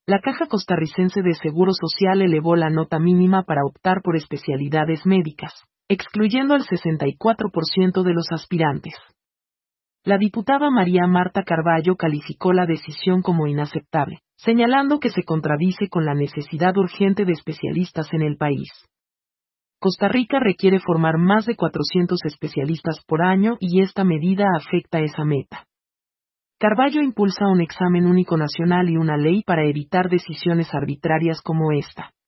La Caja Costarricense de Seguro Social elevó la nota mínima para optar por especialidades médicas, excluyendo al 64% de los aspirantes. La diputada María Marta Carballo calificó la decisión como inaceptable, señalando que se contradice con la necesidad urgente de especialistas en el país. Costa Rica requiere formar más de 400 especialistas por año y esta medida afecta esa meta. Carballo impulsa un examen único nacional y una ley para evitar decisiones arbitrarias como esta.